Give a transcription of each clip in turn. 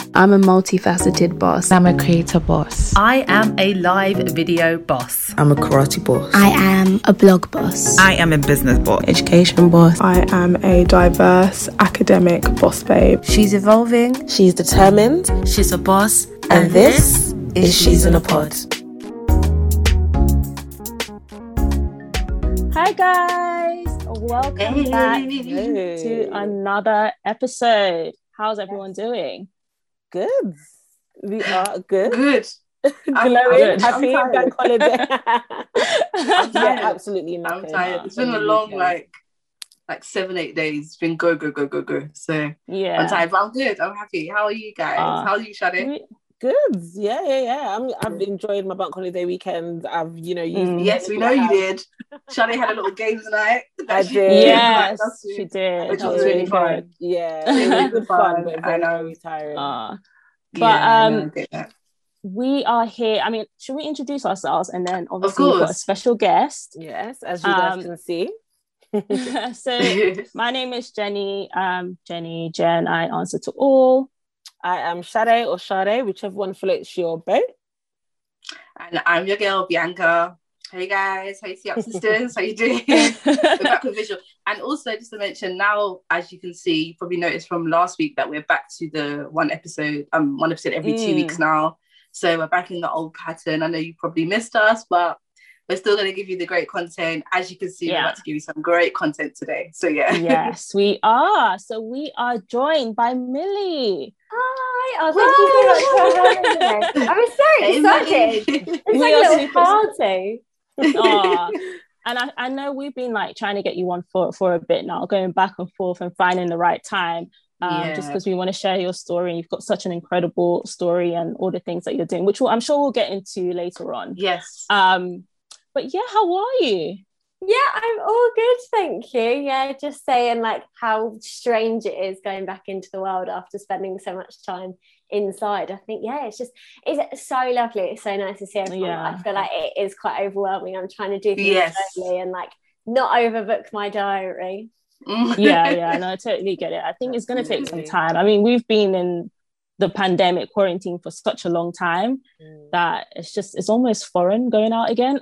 I'm a multifaceted boss. I'm a creator boss. I am a live video boss. I'm a karate boss. I am a blog boss. I am a business boss. Education boss. I am a diverse academic boss babe. She's evolving. She's determined. She's a boss. And this is She's in a Pod. Hi guys, welcome back to another episode. How's everyone doing? Good. We are good. Good. Glowing, happy I'm bank holiday. I'm absolutely I'm nothing. tired. It's been a long, like 7-8 days. It's been go. So Yeah, I'm tired, but I'm good. I'm happy. How are you guys? How are you, Shade? Good. Yeah. I've enjoyed my bank holiday weekend. I've, used. Yes, we know you did. Shade had a little games night. I did. Yes, she did. Which That was really fun. good. Yeah, it was good fun, but very tiring. But we are here. I mean, should we introduce ourselves and then obviously we've got a special guest? Yes, as you guys can see. So my name is Jenny. Jen. I answer to all. I am Shade or Shade, whichever one floats your boat. And I'm your girl, Bianca. Hey guys, how you see up, sisters? How you doing? We're back with visual. And also, just to mention, now, as you can see, you probably noticed from last week that we're back to the one episode every 2 weeks now. So we're back in the old pattern. I know you probably missed us, but we're still going to give you the great content. As you can see, we're about to give you some great content today. So yeah. Yes, we are. So we are joined by Millie. Hi. Thank you so much for having me. I'm so excited. It's like a little party. And I know we've been trying to get you on for a bit now, going back and forth and finding the right time. Just because we want to share your story. You've got such an incredible story and all the things that you're doing, which I'm sure we'll get into later on. Yes. But yeah, how are you? Yeah, I'm all good, thank you. Yeah, just saying how strange it is going back into the world after spending so much time inside. I think it's so lovely. It's so nice to see everyone. I feel like it is quite overwhelming. I'm trying to do things slowly and not overbook my diary. Yeah, no, I totally get it. I think it's going to take some time. I mean, we've been in the pandemic quarantine for such a long time that it's almost foreign going out again.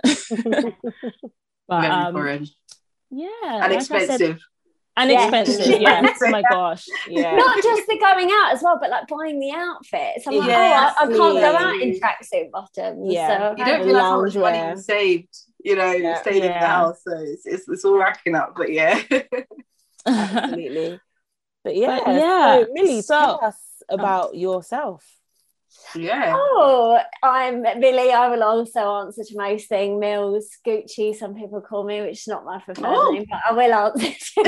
But very foreign. Yeah, and expensive. Expensive, yes. Oh my gosh. Yeah. Not just the going out as well, but buying the outfits. I'm I can't go out in tracksuit bottoms. Yeah. So you don't realise how much money you saved, staying in the house. So it's all racking up, but yeah. Absolutely. But so Millie, tell us about yourself. Yeah. Oh, I'm Millie. I will also answer to most things. Mills, Gucci, some people call me, which is not my preferred name, but I will answer to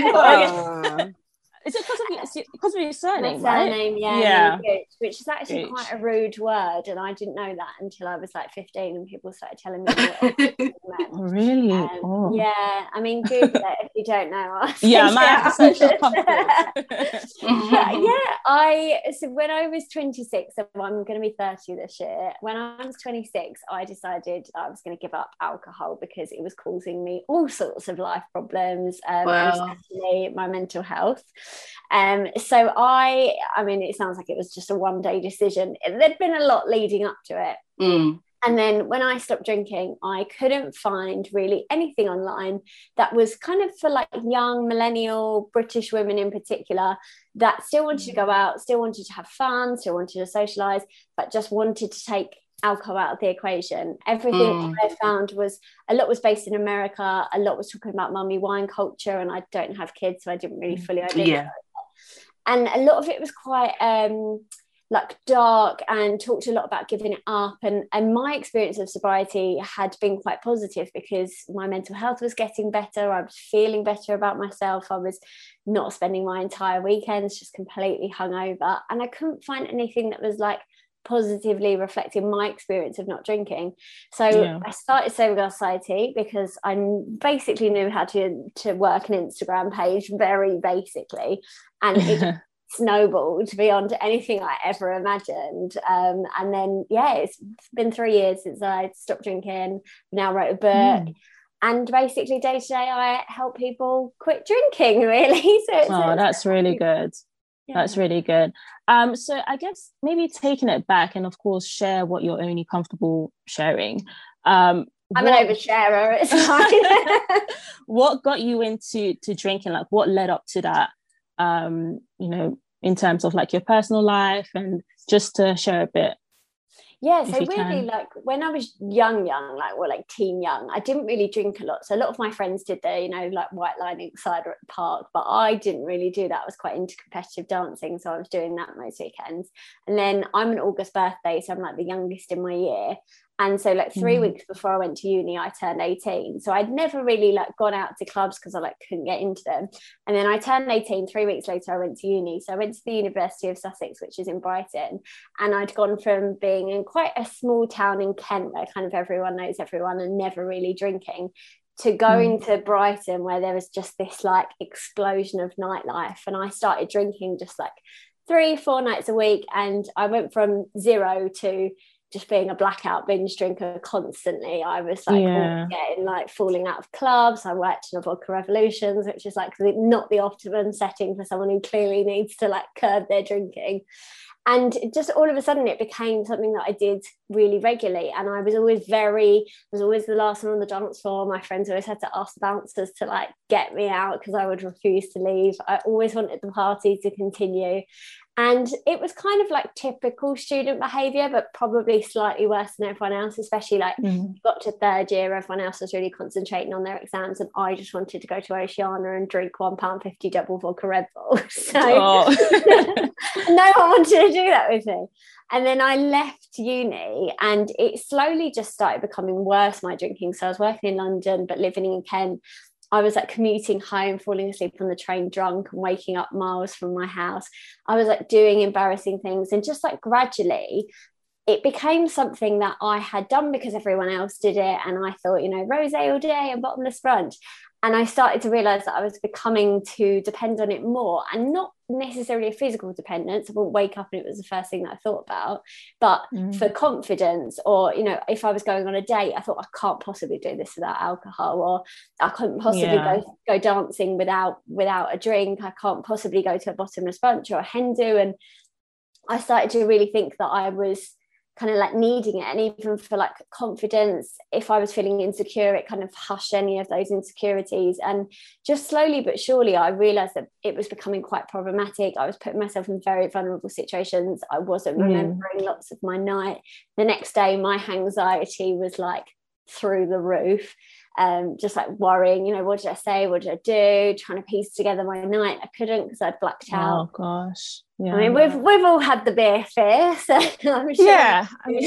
it. Is it because of your surname, my surname, yeah. Gooch, which is actually Gooch. Quite a rude word, and I didn't know that until I was 15 and people started telling me what it meant. Oh, really? Yeah, I mean, Google it if you don't know. Yeah, I might have to search So when I was 26, so I'm going to be 30 this year. When I was 26, I decided I was going to give up alcohol because it was causing me all sorts of life problems, especially my mental health. So I mean, it sounds like it was just a one-day decision. There'd been a lot leading up to it. And then when I stopped drinking, I couldn't find really anything online that was kind of for young millennial British women in particular that still wanted to go out, still wanted to have fun, still wanted to socialise, but just wanted to take alcohol out of the equation. Everything I found was a lot was based in America, a lot was talking about mummy wine culture, and I don't have kids, so I didn't really fully identify. And a lot of it was quite dark and talked a lot about giving it up, and my experience of sobriety had been quite positive because my mental health was getting better. I was feeling better about myself. I was not spending my entire weekends just completely hungover, and I couldn't find anything that was positively reflecting my experience of not drinking. So I started Sober Society because I basically knew how to work an Instagram page very basically, and it snowballed beyond anything I ever imagined. And then it's been 3 years since I stopped drinking. Now wrote a book. And basically day to day I help people quit drinking, really. So that's really good. That's really good. So I guess maybe taking it back and of course share what you're only comfortable sharing. I'm an oversharer, it's fine. What got you into drinking? Like what led up to that? In terms of like your personal life, and just to share a bit. Yeah, so weirdly, like when I was young, like teen young, I didn't really drink a lot. So a lot of my friends did their, like white lining cider at the park, but I didn't really do that. I was quite into competitive dancing, so I was doing that most weekends. And then I'm an August birthday, so I'm like the youngest in my year. And so like 3 weeks before I went to uni, I turned 18. So I'd never really like gone out to clubs because I like couldn't get into them. And then I turned 18, 3 weeks later, I went to uni. So I went to the University of Sussex, which is in Brighton. And I'd gone from being in quite a small town in Kent where kind of everyone knows everyone and never really drinking, to going to Brighton where there was just this like explosion of nightlife. And I started drinking just like 3-4 nights a week. And I went from 0 to just being a blackout binge drinker constantly. I was like getting like falling out of clubs. I worked in a Vodka Revolutions, which is like not the optimum setting for someone who clearly needs to like curb their drinking. And just all of a sudden it became something that I did really regularly. And I was always the last one on the dance floor. My friends always had to ask the bouncers to like get me out because I would refuse to leave. I always wanted the party to continue. And it was kind of like typical student behaviour, but probably slightly worse than everyone else, especially like got to third year, everyone else was really concentrating on their exams and I just wanted to go to Oceana and drink £1.50 double vodka Red Bull. So no one wanted to do that with me. And then I left uni and it slowly just started becoming worse, my drinking. So I was working in London, but living in Kent. I was like commuting home, falling asleep on the train drunk and waking up miles from my house. I was like doing embarrassing things, and just like gradually it became something that I had done because everyone else did it. And I thought, rosé all day and bottomless brunch. And I started to realise that I was becoming to depend on it more, and not necessarily a physical dependence. I wouldn't wake up and it was the first thing that I thought about, but for confidence, or, if I was going on a date, I thought I can't possibly do this without alcohol, or I couldn't possibly go dancing without a drink. I can't possibly go to a bottomless brunch or a hen do. And I started to really think that I was kind of like needing it. And even for like confidence, if I was feeling insecure, it kind of hushed any of those insecurities. And just slowly but surely I realized that it was becoming quite problematic. I was putting myself in very vulnerable situations. I wasn't remembering lots of my night. The next day my anxiety was like through the roof. Just like worrying, what did I say, what did I do, trying to piece together my night. I couldn't because I'd blacked out. Oh gosh. Yeah. I mean, we've all had the beer fear, so I'm sure. Yeah,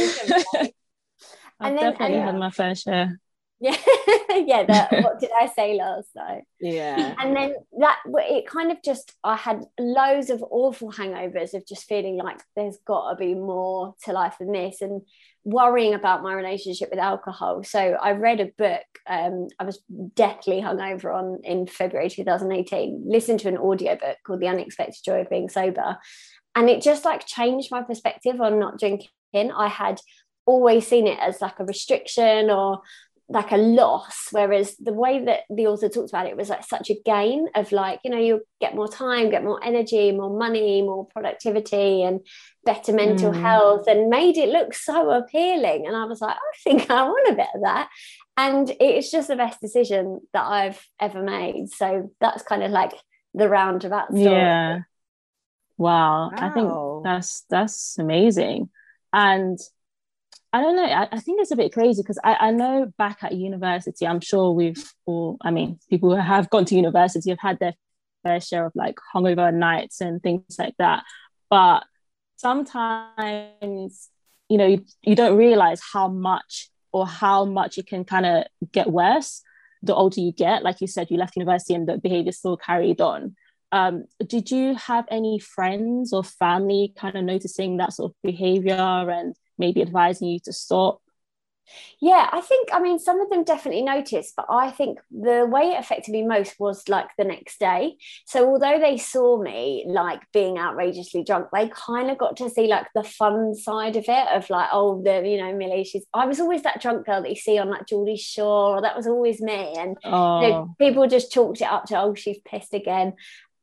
I've definitely had my fair share. Yeah, what did I say last night? Yeah. And then it kind of just, I had loads of awful hangovers of just feeling like there's got to be more to life than this, and worrying about my relationship with alcohol. So I read a book, I was deathly hungover in February 2018, listened to an audiobook called The Unexpected Joy of Being Sober, and it just like changed my perspective on not drinking. I had always seen it as like a restriction or like a loss, whereas the way that the author talked about it was like such a gain of like, you get more time, get more energy, more money, more productivity and better mental health, and made it look so appealing. And I was like, I think I want a bit of that. And it's just the best decision that I've ever made. So that's kind of like the roundabout story. Yeah. Wow. I think that's amazing. And I don't know, I think it's a bit crazy because I know back at university, I'm sure people who have gone to university have had their fair share of like hungover nights and things like that. But sometimes, you don't realize how much it can kind of get worse the older you get. Like you said, you left university and the behavior still carried on. Did you have any friends or family kind of noticing that sort of behavior and maybe advising you to stop? Yeah, some of them definitely noticed, but I think the way it affected me most was like the next day. So although they saw me like being outrageously drunk, they kind of got to see like the fun side of it, of like, oh, Millie, I was always that drunk girl that you see on like Geordie Shore, or that was always me. And people just chalked it up to, oh, she's pissed again.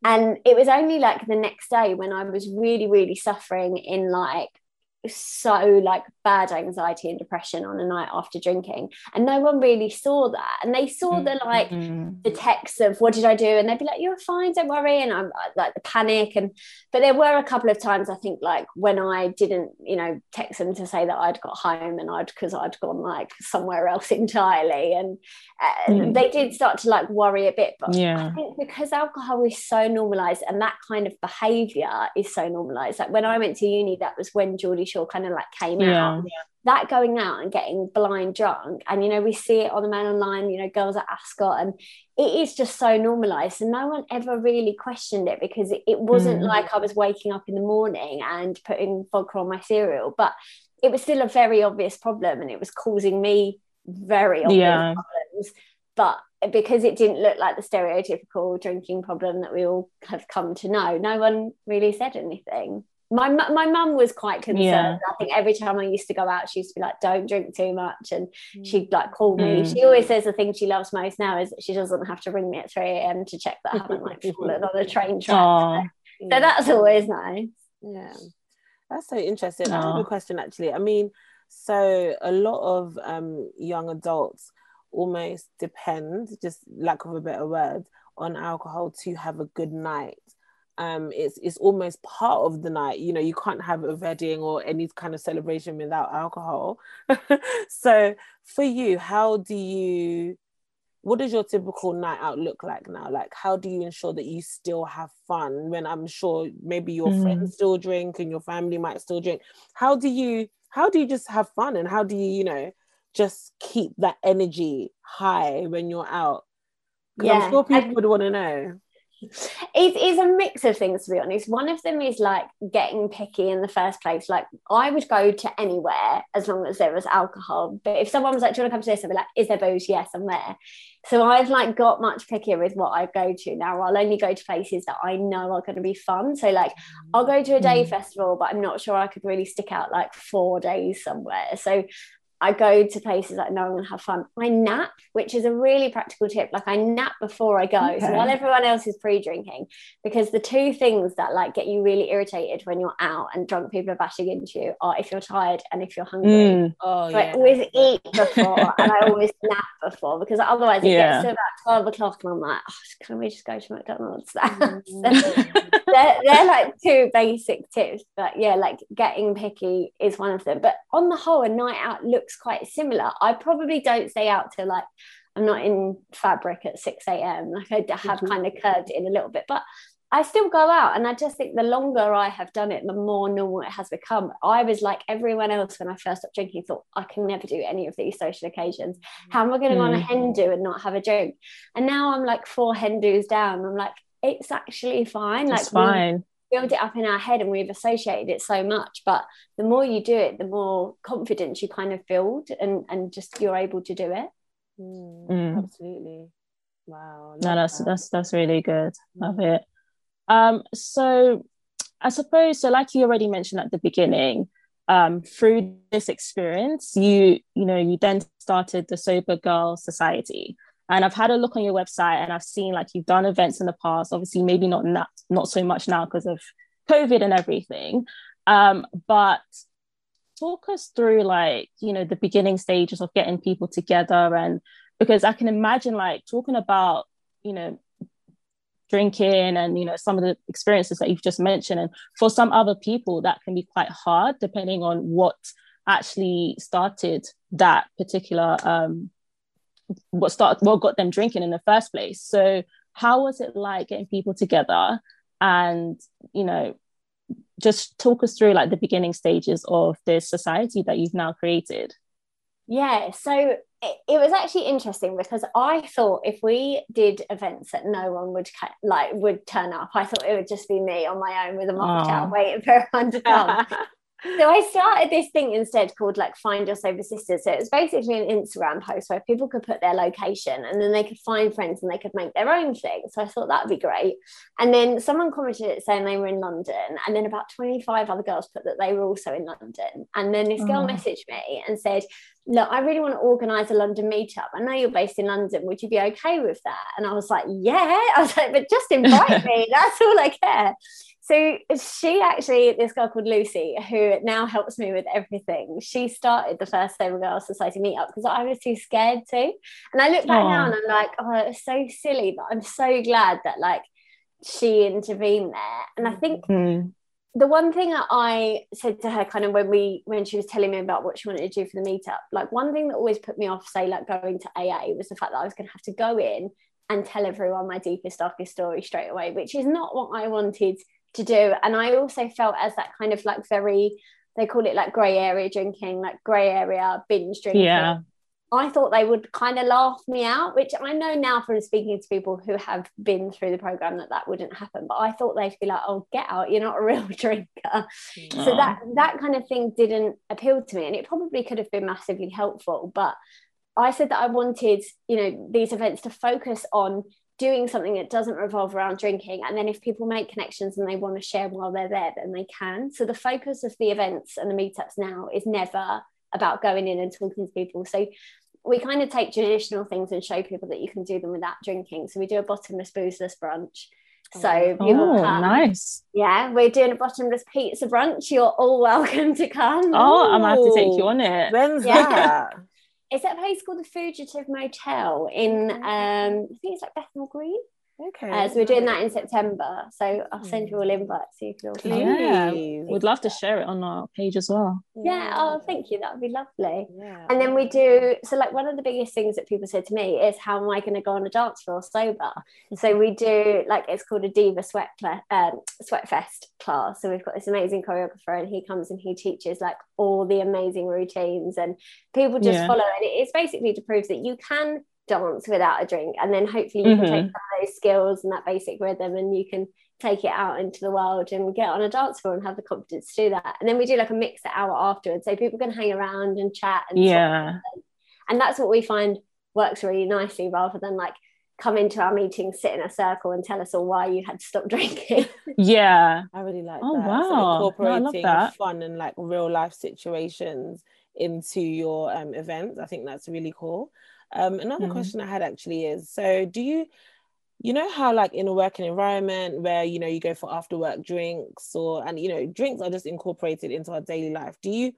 And it was only like the next day when I was really, really suffering in like so like bad anxiety and depression on a night after drinking, and no one really saw that. And they saw the like the texts of what did I do, and they'd be like, you're fine, don't worry. And I'm like the panic. And but there were a couple of times I think like when I didn't, you know, text them to say that I'd got home and because I'd gone like somewhere else entirely, and they did start to like worry a bit. But I think because alcohol is so normalized and that kind of behavior is so normalized, like when I went to uni, that was when Geordie Shore kind of like came out. That going out and getting blind drunk, and you know, we see it on the Man Online, you know, girls at Ascot, and it is just so normalized, and no one ever really questioned it because it wasn't like I was waking up in the morning and putting vodka on my cereal, but it was still a very obvious problem, and it was causing me very obvious problems. But because it didn't look like the stereotypical drinking problem that we all have come to know, no one really said anything. My mum was quite concerned. I think every time I used to go out, she used to be like, don't drink too much. And she'd like call me. She always says the thing she loves most now is that she doesn't have to ring me at 3 a.m. to check that I haven't like fallen on a train track. So that's always nice. Yeah. That's so interesting. I have a question actually. I mean, so a lot of young adults almost depend, just lack of a better word, on alcohol to have a good night. It's almost part of the night. You know, you can't have a wedding or any kind of celebration without alcohol. So for you, what does your typical night out look like now? Like, how do you ensure that you still have fun when I'm sure maybe your friends still drink and your family might still drink? How do you just have fun, and how do you, you know, just keep that energy high when you're out? Because I'm sure people would want to know. It's a mix of things, to be honest. One of them is like getting picky in the first place. Like I would go to anywhere as long as there was alcohol, but if someone was like, do you want to come to this, I'd be like, is there booze? Yes, I'm there. So I've like got much pickier with what I go to now. I'll only go to places that I know are going to be fun. So like I'll go to a day festival, but I'm not sure I could really stick out like 4 days somewhere. So I go to places that I know I'm going to have fun. I nap, which is a really practical tip. Like I nap before I go. So while everyone else is pre-drinking, because the two things that like get you really irritated when you're out and drunk people are bashing into you are if you're tired and if you're hungry. I always eat before and I always nap before, because otherwise it gets to about 12 o'clock and I'm like, can we just go to McDonald's? They're like two basic tips, but yeah, like getting picky is one of them. But on the whole, a night out looks quite similar. I probably don't stay out till like, I'm not in fabric at 6 a.m. like I have kind of curved it in a little bit, but I still go out. And I just think the longer I have done it, the more normal it has become. I was like everyone else when I first stopped drinking, thought I can never do any of these social occasions. How am I going to go on a hen do and not have a drink? And now I'm like 4 hen do's down. I'm like, it's actually fine. Like, it's fine. Build it up in our head and we've associated it so much, but the more you do it, the more confidence you kind of build and just you're able to do it. Absolutely. Wow. No, that's really good. Love it. So I suppose, so like you already mentioned at the beginning, through this experience, you then started the Sober Girl Society. And I've had a look on your website and I've seen like you've done events in the past, obviously maybe not so much now because of COVID and everything. But talk us through like, you know, the beginning stages of getting people together. And because I can imagine like talking about, you know, drinking and, you know, some of the experiences that you've just mentioned. And for some other people that can be quite hard depending on what actually started that particular what got them drinking in the first place. So how was it like getting people together? And, you know, just talk us through like the beginning stages of this society that you've now created. Yeah, so it was actually interesting because I thought if we did events that no one would turn up, I thought it would just be me on my own with a mocktail waiting for everyone to come. So I started this thing instead called like Find Your Sober Sisters. So it was basically an Instagram post where people could put their location and then they could find friends and they could make their own thing. So I thought that would be great. And then someone commented it saying they were in London, and then about 25 other girls put that they were also in London. And then this girl messaged me and said, look, I really want to organise a London meetup. I know you're based in London. Would you be okay with that? And I was like, yeah. I was like, but just invite me. That's all I care. So she actually, this girl called Lucy, who now helps me with everything, she started the first Sober Girls Society meetup because I was too scared to. And I look back now and I'm like, oh, it's so silly, but I'm so glad that like she intervened there. And I think the one thing that I said to her kind of when she was telling me about what she wanted to do for the meetup, like one thing that always put me off, say like going to AA, was the fact that I was going to have to go in and tell everyone my deepest, darkest story straight away, which is not what I wanted to do. And I also felt as that kind of like very, they call it like grey area drinking, like grey area binge drinking. Yeah. I thought they would kind of laugh me out, which I know now from speaking to people who have been through the program that wouldn't happen. But I thought they'd be like, oh, get out, you're not a real drinker. So that kind of thing didn't appeal to me. And it probably could have been massively helpful. But I said that I wanted, you know, these events to focus on doing something that doesn't revolve around drinking, and then if people make connections and they want to share while they're there, then they can. So the focus of the events and the meetups now is never about going in and talking to people. So we kind of take traditional things and show people that you can do them without drinking. So we do a bottomless boozeless brunch. So people come. Nice. Yeah, we're doing a bottomless pizza brunch. You're all welcome to come. Oh, I'm going to have to take you on it. When's that? It's at a place called the Fugitive Motel in, I think it's like Bethnal Green. Okay. So we're doing that in September. So I'll send you all invites so you can all come. Yeah, we'd love to share it on our page as well. Yeah, oh, thank you. That would be lovely. Yeah. And then we do, so like one of the biggest things that people said to me is, how am I going to go on a dance floor sober? So we do, like, it's called a Diva Sweatfest class. So we've got this amazing choreographer and he comes and he teaches like all the amazing routines and people just follow. And it's basically to prove that you can dance without a drink, and then hopefully you can take some of those skills and that basic rhythm and you can take it out into the world and get on a dance floor and have the confidence to do that. And then we do like a mixed hour afterwards, so people can hang around and chat and and that's what we find works really nicely, rather than like come into our meeting, sit in a circle and tell us all why you had to stop drinking. I really like that. Wow. So incorporating fun and like real life situations into your events, I think that's really cool. Another question I had actually is, so do you know how like in a working environment where, you know, you go for after work drinks and, you know, drinks are just incorporated into our daily life. Do you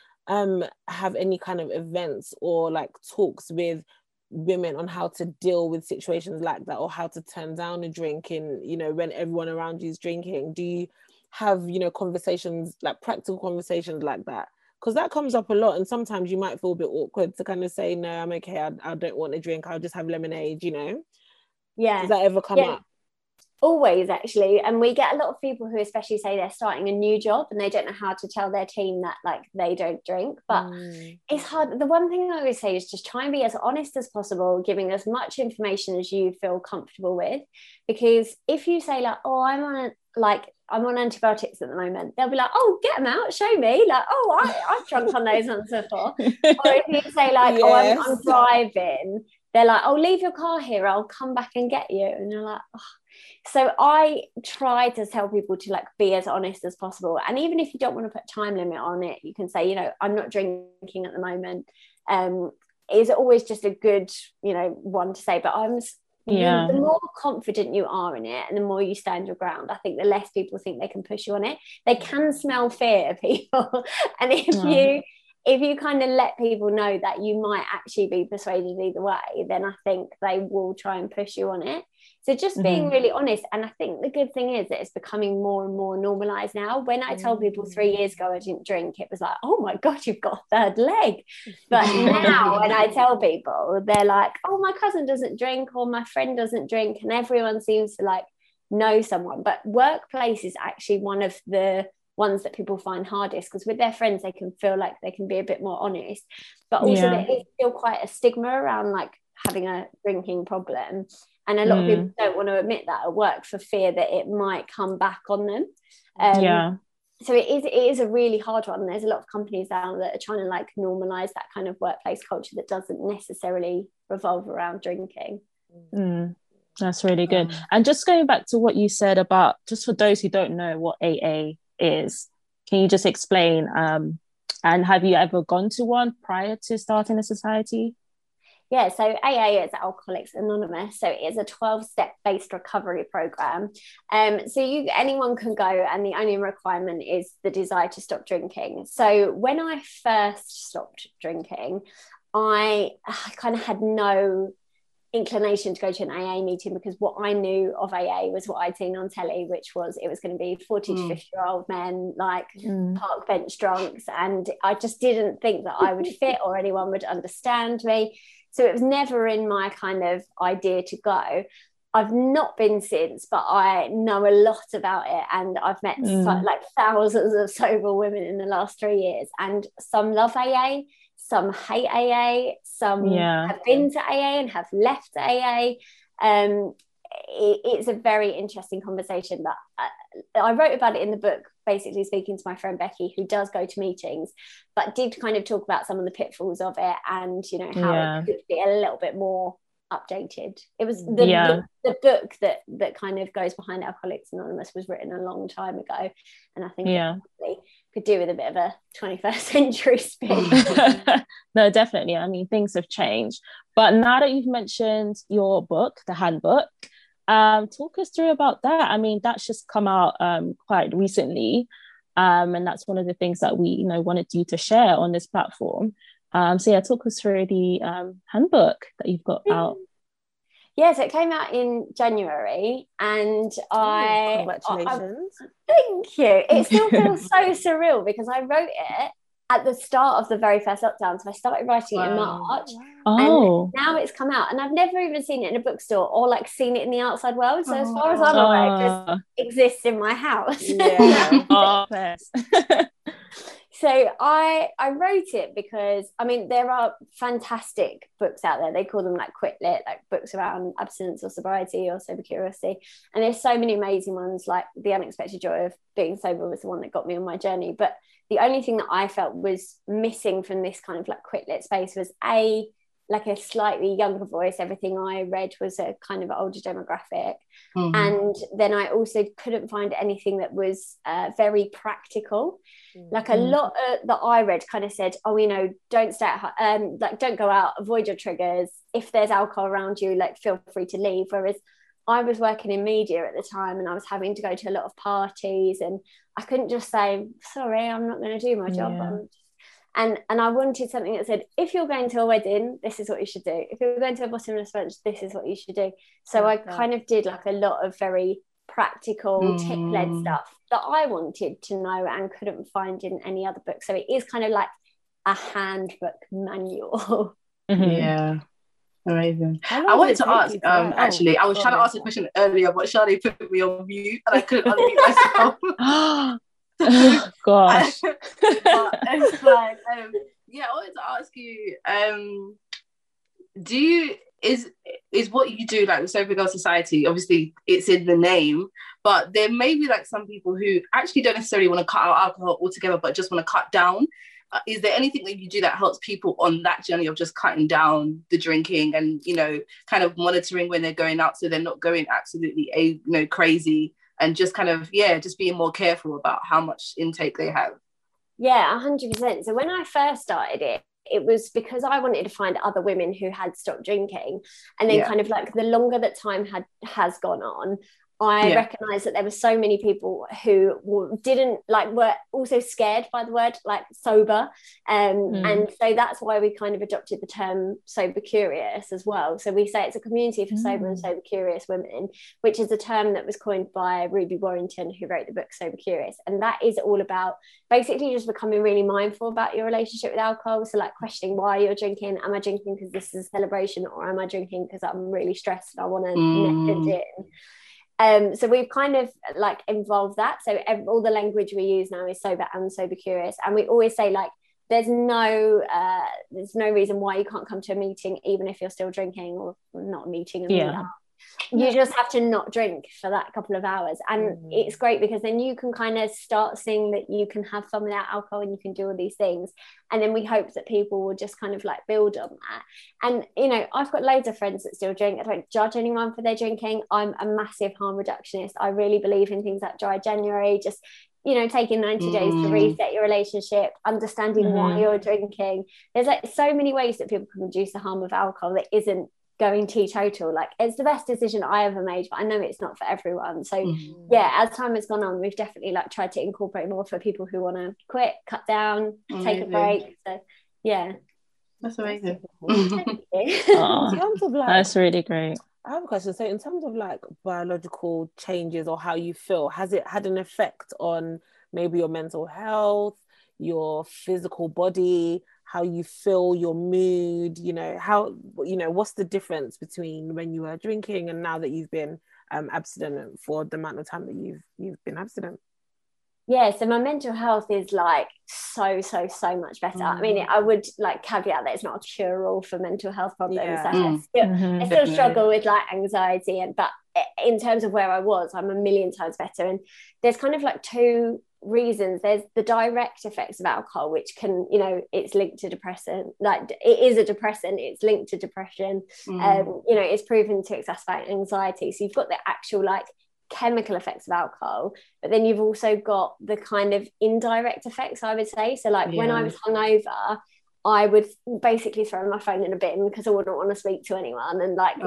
have any kind of events or like talks with women on how to deal with situations like that, or how to turn down a drink in, you know, when everyone around you is drinking? Do you have, you know, conversations, like practical conversations like that? Because that comes up a lot, and sometimes you might feel a bit awkward to kind of say, no, I'm okay, I don't want a drink, I'll just have lemonade, you know? Yeah. Does that ever come up? Always, actually. And we get a lot of people who especially say they're starting a new job and they don't know how to tell their team that like they don't drink, but it's hard. The one thing I always say is just try and be as honest as possible, giving as much information as you feel comfortable with, because if you say like, oh, I'm on antibiotics at the moment, they'll be like, oh, get them out, show me, like, oh, I've drunk on those ones before. Or if you say like, oh, I'm driving, they're like, oh, leave your car here, I'll come back and get you. And you're like, oh. So I try to tell people to like be as honest as possible. And even if you don't want to put time limit on it, you can say, you know, I'm not drinking at the moment. Is always just a good, you know, one to say. But the more confident you are in it and the more you stand your ground, I think the less people think they can push you on it. They can smell fear, people. And if you kind of let people know that you might actually be persuaded either way, then I think they will try and push you on it. So just being really honest. And I think the good thing is that it's becoming more and more normalized now. When I told people 3 years ago I didn't drink, it was like, oh my God, you've got a third leg. But now when I tell people, they're like, oh, my cousin doesn't drink or my friend doesn't drink. And everyone seems to like know someone. But workplace is actually one of the ones that people find hardest, because with their friends they can feel like they can be a bit more honest, but also there is still quite a stigma around like having a drinking problem, and a lot of people don't want to admit that at work for fear that it might come back on them. so it is a really hard one. There's a lot of companies now that are trying to like normalize that kind of workplace culture that doesn't necessarily revolve around drinking. That's really good. And just going back to what you said about, just for those who don't know what AA is, can you just explain, and have you ever gone to one prior to starting a society? Yeah, so AA is Alcoholics Anonymous. So it is a 12-step based recovery program. So anyone can go, and the only requirement is the desire to stop drinking. So when I first stopped drinking, I kind of had no inclination to go to an AA meeting, because what I knew of AA was what I'd seen on telly, which was it was going to be 40 to 50-year-old men, like park bench drunks, and I just didn't think that I would fit or anyone would understand me. So it was never in my kind of idea to go. I've not been since, but I know a lot about it, and I've met like thousands of sober women in the last 3 years, and some love AA, some hate AA, some have been to AA and have left AA. It's a very interesting conversation that I wrote about it in the book, basically speaking to my friend Becky, who does go to meetings, but did kind of talk about some of the pitfalls of it, and you know how it could be a little bit more updated. It was the book that kind of goes behind Alcoholics Anonymous was written a long time ago, and I think it probably could do with a bit of a 21st century spin. No, definitely. I mean, things have changed, but now that you've mentioned your book, the handbook, talk us through about that. I mean, that's just come out quite recently, and that's one of the things that we wanted you to share on this platform. So yeah, talk us through the handbook that you've got out. Yeah, so it came out in January, and congratulations. Thank you. It still feels so surreal, because I wrote it at the start of the very first lockdown. So I started writing it in March, and now it's come out, and I've never even seen it in a bookstore or like seen it in the outside world. So as far as I'm aware, it just exists in my house. So I wrote it because, I mean, there are fantastic books out there. They call them like Quit Lit, like books around abstinence or sobriety or sober curiosity. And there's so many amazing ones, like The Unexpected Joy of Being Sober was the one that got me on my journey. But the only thing that I felt was missing from this kind of like Quit Lit space was like a slightly younger voice. Everything I read was a kind of older demographic. And then I also couldn't find anything that was very practical. Like a lot that I read kind of said, don't stay at home, like don't go out, avoid your triggers. If there's alcohol around you, like feel free to leave. Whereas I was working in media at the time, and I was having to go to a lot of parties, and I couldn't just say, sorry, I'm not going to do my job. And I wanted something that said, if you're going to a wedding, this is what you should do. If you're going to a bottomless brunch, this is what you should do. So I kind of did like a lot of very practical tip-led stuff that I wanted to know and couldn't find in any other book. So it is kind of like a handbook manual. Yeah. Amazing. I wanted to ask, actually, I was trying to ask a question earlier, but Sade put me on mute and I couldn't unmute myself. Oh, gosh. But it's like, I wanted to ask you, is what you do like with Sober Girl Society, obviously it's in the name, but there may be like some people who actually don't necessarily want to cut out alcohol altogether, but just want to cut down. Is there anything that you do that helps people on that journey of just cutting down the drinking and, kind of monitoring when they're going out so they're not going absolutely, crazy, and just kind of, just being more careful about how much intake they have? Yeah, 100%. So when I first started it was because I wanted to find other women who had stopped drinking. And then kind of like the longer that time has gone on, I recognised that there were so many people who were also scared by the word like sober, and so that's why we kind of adopted the term sober curious as well. So we say it's a community for sober and sober curious women, which is a term that was coined by Ruby Warrington, who wrote the book Sober Curious, and that is all about basically just becoming really mindful about your relationship with alcohol. So like questioning why you're drinking. Am I drinking because this is a celebration, or am I drinking because I'm really stressed and I want to net it in? So we've kind of like involved that. So all the language we use now is sober and sober curious. And we always say like, there's no reason why you can't come to a meeting, even if you're still drinking, or not a meeting and meet up. You just have to not drink for that couple of hours, and it's great because then you can kind of start seeing that you can have fun without alcohol and you can do all these things, and then we hope that people will just kind of like build on that. And you know, I've got loads of friends that still drink. I don't judge anyone for their drinking. I'm a massive harm reductionist. I really believe in things like dry January, just, you know, taking 90 days to reset your relationship, understanding why you're drinking. There's like so many ways that people can reduce the harm of alcohol that isn't going teetotal. Like, it's the best decision I ever made, but I know it's not for everyone. So yeah, as time has gone on, we've definitely like tried to incorporate more for people who want to quit, cut down, take a break. So yeah, that's amazing. In terms of like, that's really great. I have a question. So in terms of like biological changes or how you feel, has it had an effect on maybe your mental health, your physical body, how you feel, your mood, you know, how, you know, what's the difference between when you were drinking and now that you've been abstinent for the amount of time that you've been abstinent? Yeah, so my mental health is like so much better. I mean, I would like caveat that it's not a cure-all for mental health problems. I still struggle with like anxiety, but in terms of where I was, I'm a million times better. And there's kind of like two reasons. There's the direct effects of alcohol, which can, you know, it's linked to depression. Like, it is a depressant, it's linked to depression. You know, it's proven to exacerbate anxiety. So you've got the actual like chemical effects of alcohol, but then you've also got the kind of indirect effects, I would say. So like when I was hungover, I would basically throw my phone in a bin because I wouldn't want to speak to anyone, and like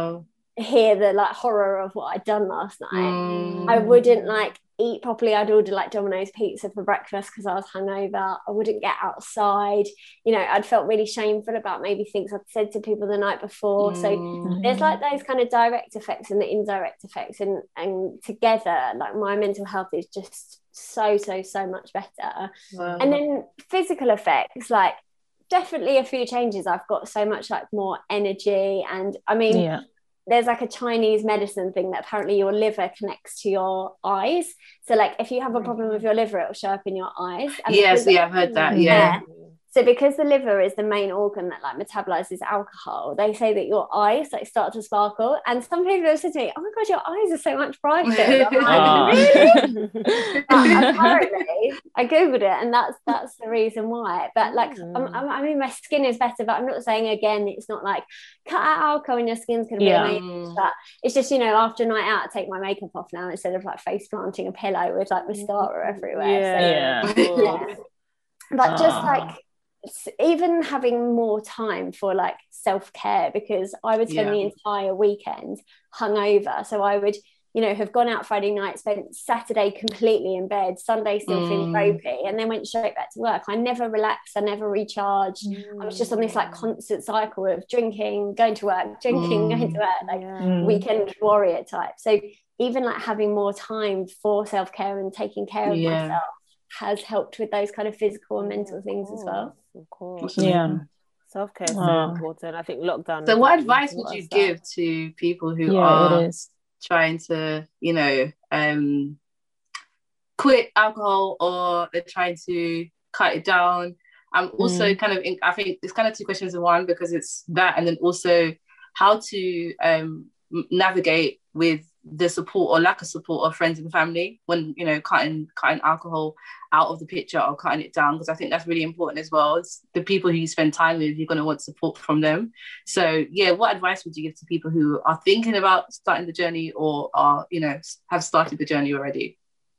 hear the like horror of what I'd done last night. I wouldn't like eat properly. I'd order like Domino's pizza for breakfast because I was hungover. I wouldn't get outside. You know, I'd felt really shameful about maybe things I'd said to people the night before. So there's like those kind of direct effects and the indirect effects, and together, like, my mental health is just so much better. And then physical effects, like, definitely a few changes. I've got so much like more energy, and I mean, there's like a Chinese medicine thing that apparently your liver connects to your eyes. So like if you have a problem with your liver, it'll show up in your eyes. And I've heard that. So because the liver is the main organ that like metabolizes alcohol, they say that your eyes like start to sparkle. And some people have said to me, "Oh my god, your eyes are so much brighter." Really? Apparently, I googled it, and that's the reason why. But like, I mean, my skin is better. But I'm not saying, again, it's not like cut out alcohol and your skin's gonna be amazing. But it's just, you know, after a night out, I take my makeup off now instead of like face planting a pillow with like mascara everywhere. But just like, even having more time for like self-care, because I would spend the entire weekend hungover. So I would, you know, have gone out Friday night, spent Saturday completely in bed, Sunday still feeling ropey, and then went straight back to work. I never relaxed, I never recharged. I was just on this like constant cycle of drinking, going to work, drinking, going to work, like weekend warrior type. So even like having more time for self-care and taking care of myself has helped with those kind of physical and mental things as well. Of course. Self-care is so important. I think lockdown. So what advice would you give to people who are trying to, you know, quit alcohol, or they're trying to cut it down? I'm also kind of, I think it's kind of two questions in one, because it's that, and then also how to navigate with the support or lack of support of friends and family when, you know, cutting alcohol out of the picture or cutting it down, because I think that's really important as well. It's the people who you spend time with, you're going to want support from them. So yeah, what advice would you give to people who are thinking about starting the journey, or are, you know, have started the journey already?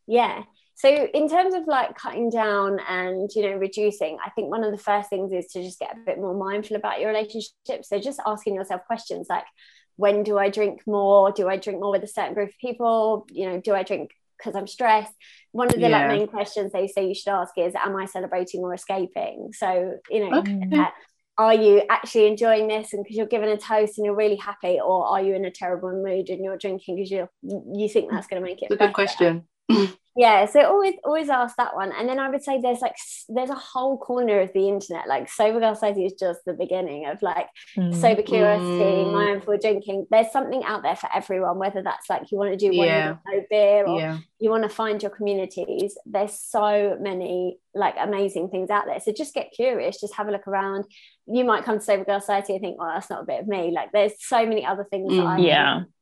So in terms of like cutting down and, you know, reducing, I think one of the first things is to just get a bit more mindful about your relationship. So just asking yourself questions like, when do I drink more? Do I drink more with a certain group of people? You know, do I drink because I'm stressed? One of the like main questions they say you should ask is, am I celebrating or escaping? So, you know, are you actually enjoying this and because you're given a toast and you're really happy, or are you in a terrible mood and you're drinking because you think that's going to make it better? It's a good question. So always ask that one. And then I would say there's a whole corner of the internet, like Sober Girl Society is just the beginning of like sober curiosity, mindful drinking. There's something out there for everyone, whether that's like you want to do one with no beer, or you want to find your communities. There's so many like amazing things out there, so just get curious, just have a look around. You might come to Sober Girl Society and think, oh, that's not a bit of me. Like there's so many other things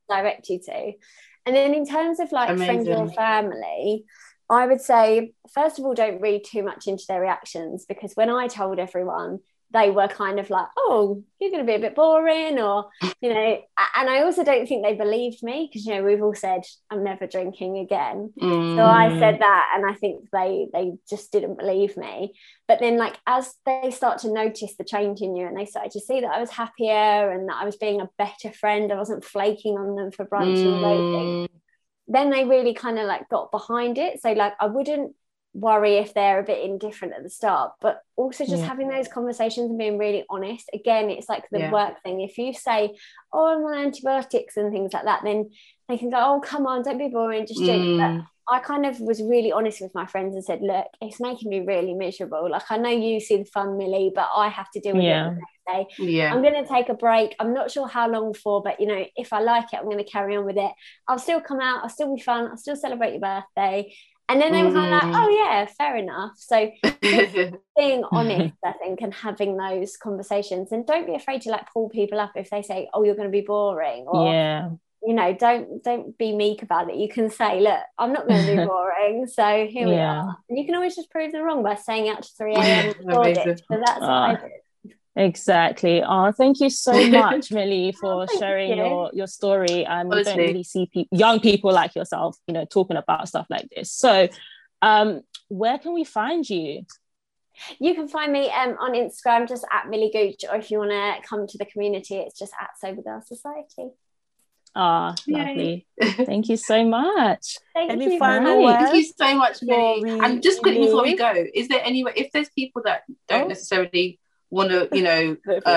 direct you to. And then in terms of like Amazing. friends or family, I would say, first of all, don't read too much into their reactions, because when I told everyone, they were kind of like, oh, you're going to be a bit boring, or, you know, and I also don't think they believed me, because, you know, we've all said, I'm never drinking again. So I said that, and I think they just didn't believe me. But then, like, as they start to notice the change in you, and they started to see that I was happier and that I was being a better friend, I wasn't flaking on them for brunch and waiting, then they really kind of like got behind it. So like, I wouldn't worry if they're a bit indifferent at the start, but also just having those conversations and being really honest. Again, it's like the work thing. If you say, oh, I'm on antibiotics and things like that, then they can go, oh, come on, don't be boring, just drink. But I kind of was really honest with my friends and said, look, it's making me really miserable. Like, I know you see the fun, Millie, but I have to deal with it the next day. I'm going to take a break. I'm not sure how long for, but, you know, if I like it, I'm going to carry on with it. I'll still come out. I'll still be fun. I'll still celebrate your birthday. And then they were kind of like, oh, yeah, fair enough. So being honest, I think, and having those conversations. And don't be afraid to, like, pull people up if they say, oh, you're going to be boring. Or, you know, don't be meek about it. You can say, look, I'm not going to be boring. So here we are. And you can always just prove them wrong by staying out to 3 a.m. So that's what I did. Exactly. Oh, thank you so much, Millie, for sharing your story. And we don't really see young people like yourself, you know, talking about stuff like this. So where can we find you? You can find me on Instagram, just at Millie Gooch, or if you want to come to the community, it's just at Sober Girl Society. Ah, lovely. Thank you so much. Thank you so much, Millie. And just quickly before we go, is there any way, if there's people that don't necessarily want to, you know,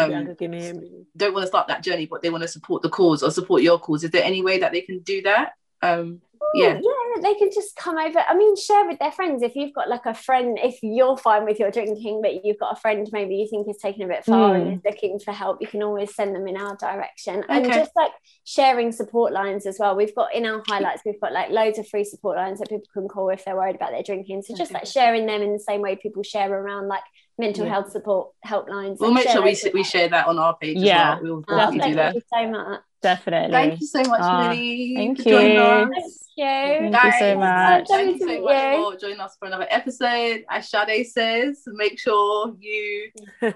don't want to start that journey, but they want to support the cause or support your cause, is there any way that they can do that? Yeah, they can just come over. I mean, share with their friends. If you've got like a friend, if you're fine with your drinking, but you've got a friend maybe you think is taking a bit far and is looking for help, you can always send them in our direction. And just like sharing support lines as well. We've got in our highlights, we've got like loads of free support lines that people can call if they're worried about their drinking. So just like sharing them in the same way people share around like mental health support helplines. We'll make sure we share that on our page as well. We'll definitely do that. Thank you so much. Definitely. Thank you so much, Millie. Thank you. Thank you. Thank you so much. Thank you so much for joining us for another episode. As Sade says, make sure you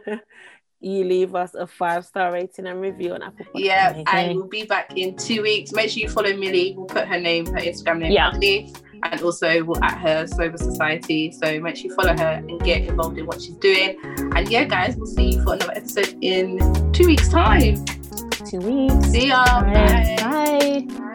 leave us a 5-star rating and review on Apple Podcasts. Yeah, and we'll be back in 2 weeks. Make sure you follow Millie. We'll put her name, her Instagram name underneath. And also we'll at her Sober Society. So make sure you follow her and get involved in what she's doing. And yeah, guys, we'll see you for another episode in 2 weeks' time. 2 weeks. See ya. Bye. Bye.